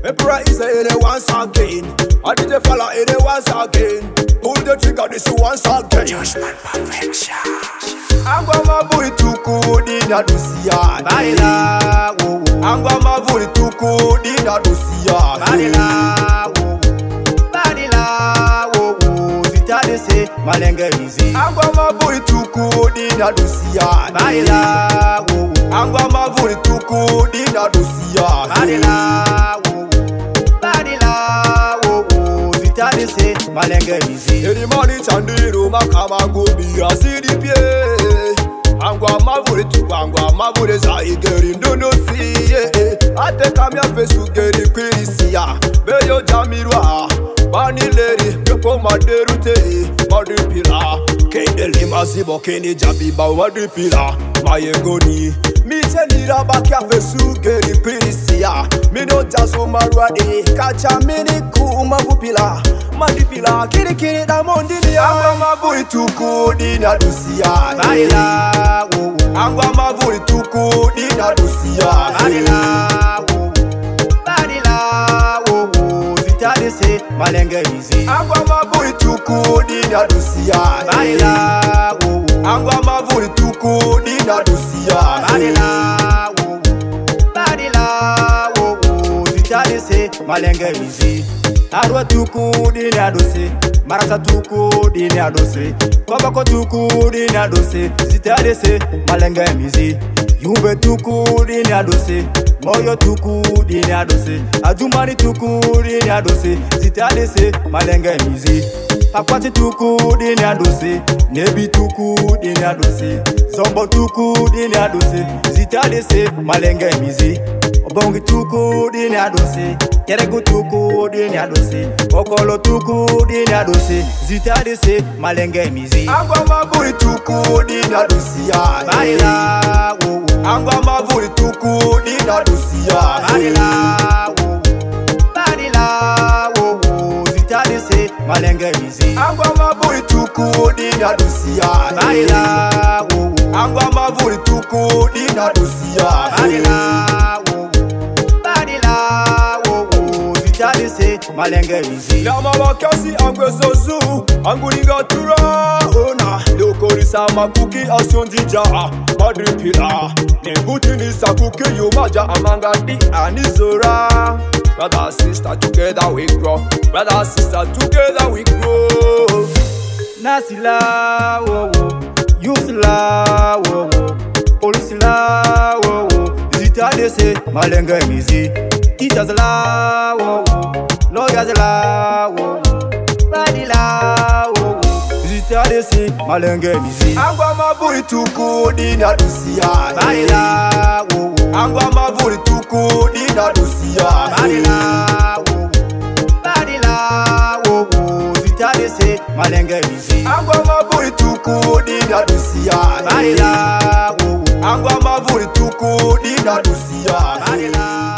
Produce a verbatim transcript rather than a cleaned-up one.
Emperor is a it once again. I did the fella in it once again. Pull the trigger, this once again. Judgment perfection. I'm gonna move it too good in a Lucia. Baila, wo wo. I'm gonna move it too good in a Lucia. Baila, wo wo. Baila, wo wo. Zitade se malenge mizi. I'm gonna move it too good in a Lucia. Baila, wo wo. I'm gonna move it too good in a Lucia. Baila, wo wo. Baila, wo wo. Zitade se malenge mizi. Any money chandiro makama go be a C D P. I'm gonna move it too. I'm gonna move it za igeri ndono si. Ate kamya fesu geri kwisia. Beyo jamirwa. Bani lady, yoko maderute. Madipila. Kendeli masibo keni jabiba wadipila. Mayengoni. Mi chenira bakia fesu geri kwisia. Mino jaso marwade. Kacha mini kuma vupila. Madipila. Kiri kiri da mondini. Angwa mavuri tuku dina dusia. Baila, wo wo. Angwa mavuri tuku dina dusia. Baila, wo wo. Baila, wo wo. Zitade se malenge mizi. Angwa mavuri tuku dina dusia. Baila, wo wo. Angwa mavuri tuku dina dusia. Baila, wo wo. Baila, wo wo. Zitade se malenge mizi. Arwa tuku dini adose. Marasa tuku dini adose. Kobako tuku dini adose. Zitade se malenge mizi. Yumbe tuku dini adose. Moyo tuku dini adose. Ajumani tuku dini adose. Zitade se malenge mizi. Pakwati tuku dini adose. Nebi tuku dini adose. Zombo tuku dini adose. Zitade se malenge mizi. Obongi tuku dini adose. Keregu tuku dini adose. Okolo tuku dini adose. Zitade se malenge mizi. Angwa mavuri tuku dina dusia. Baila, wo wo. Angwa mavuri tuku dina dusia. Baila, wo wo. Baila, wo wo. Zitade se malenge mizi. Angwa mavuri tuku dina dusia. Baila, wo wo. Angwa mavuri tuku dina dusia. Baila, wo wo. Baila, wo wo. Zitade se malenge mizi. Lama wakasi angwe zozu. Anguliga tura ona. Lokorisa makuki asyondija. Madripila. Nebuti ni sakuki yumaja amangadi anizora. Brother sister together we grow. Brother sister together we grow. Nasila, wo wo. Yusila, wo wo. Polisila, wo wo. Zitade se malenge mizi. Teachers la, wo wo. Lawyers la, wo wo. Badila, wo wo. Zitade se malenge mizi. Angwa mavuri tuku dina dusia. Badila, wo wo. Angwa mavuri tuku dina dusia. Badila, wo wo. Badila, wo wo. Zitade se malenge mizi. Angwa mavuri tuku dina dusia. Badila, wo wo. Angwa mavuri tuku dina dusia. Badila.